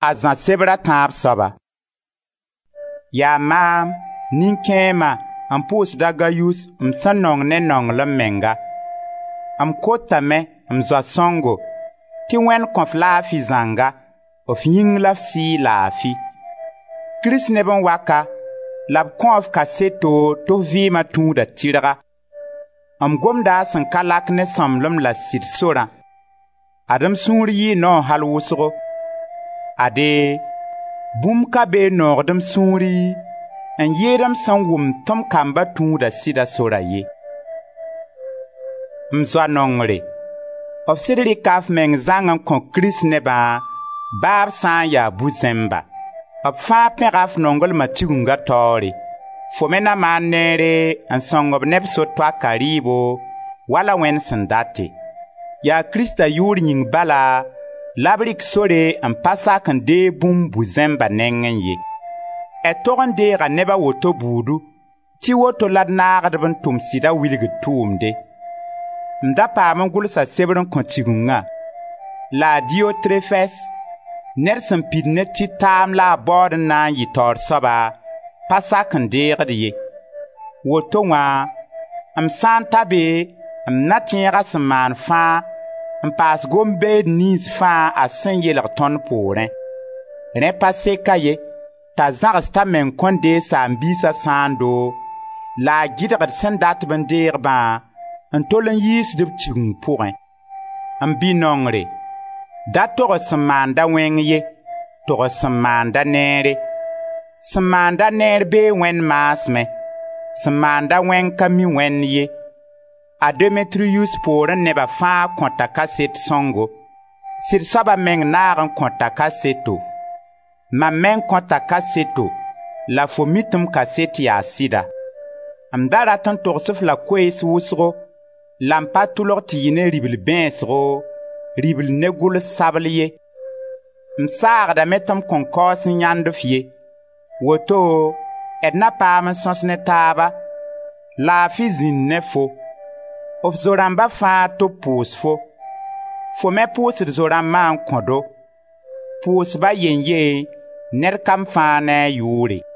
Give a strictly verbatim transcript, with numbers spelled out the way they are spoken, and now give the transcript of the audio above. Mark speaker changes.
Speaker 1: a zã sebra tãab soaba. Yaa maam nin-kẽema n pʋʋsda Gayus m sẽn nong ne nonglem menga. M kotame m zoa sõngo tɩ Wẽnd kõ f laafɩ zãnga, f yĩng la f sɩɩ laafi. Kirist neb n waka la b kõ f kaseto tɩ f vɩɩmã tũuda tɩrga. M gomda a sẽn ka lak ne sõmblem la sɩd sorã. Adem sũur yɩɩ noog hal wʋsgo. Ade, bũmb ka bee noogdem sũuri n yɩɩdem sẽn wʋm tɩ m kamba tũuda sɩda sora ye. M zoa nongre, f sɩd rɩka f meng zãng n kõ Kirist nebã baab sã n yaa bu-zẽmba. B fãa pẽga f nonglmã tigunga taoore. Fo me na maan neere n sõng b neb so-toaka rɩɩbo wala Wẽnd sẽn date. Yaa Kiristã yʋʋr yĩng bala la b rɩk sore n pa sak n dee bũmb bu-zẽmba nengẽ ye. E tog n deega neba woto buudu tɩ woto la d naagdb n tʋm sɩda wilgd tʋʋmde. M da paam n gʋlsa sebr n kõ tigunga, la a Diotrefes, ned sẽn pid ne tɩ taam la a baood n na n yɩ taoor soaba, pa sak n deegd ye. Woto wã, m sã n ta be, m na tẽega sẽn maan fãa n paas gom-beed nins fãa a sẽn yelg tõnd poorẽ. Rẽ pa seka ye, t'a zãgs t'a meng kõn dee saam-biisã sãando, la a gɩdgd sẽn datb n deegbã n tol n yiisd b tigeng pʋgẽ. M bi-nongre, da togs sẽn maanda wẽng ye, togs sẽn maanda neere. Sẽn maanda neer bee Wẽnd maasmẽ, sẽn maanda wẽng ka mi Wẽnd ye. A Demetrius poorẽ nebã fãa kõta kaset sõngo. Sɩd soaba meng naag n kõta kaseto. Mam meng kõta kaseto, la fo mi tɩ m kaset yaa sɩda. M da rat n togs-f la koees wʋsgo, la m pa tʋlg tɩ yɩ ne ribl bẽesgo, ribl ne gʋls sabl ye. M saagdame tɩ m kõn kaoos n yãnd f ye. Woto, d na paam n sõs ne taaba, laafɩ zĩnd ne fo. F zo-rãmba fãa tɩ b pʋʋs fo. Fo me pʋʋsd zo-rãmbã n kõdo. Pʋʋsba yen ye, ned kam fãa ne a yʋʋre.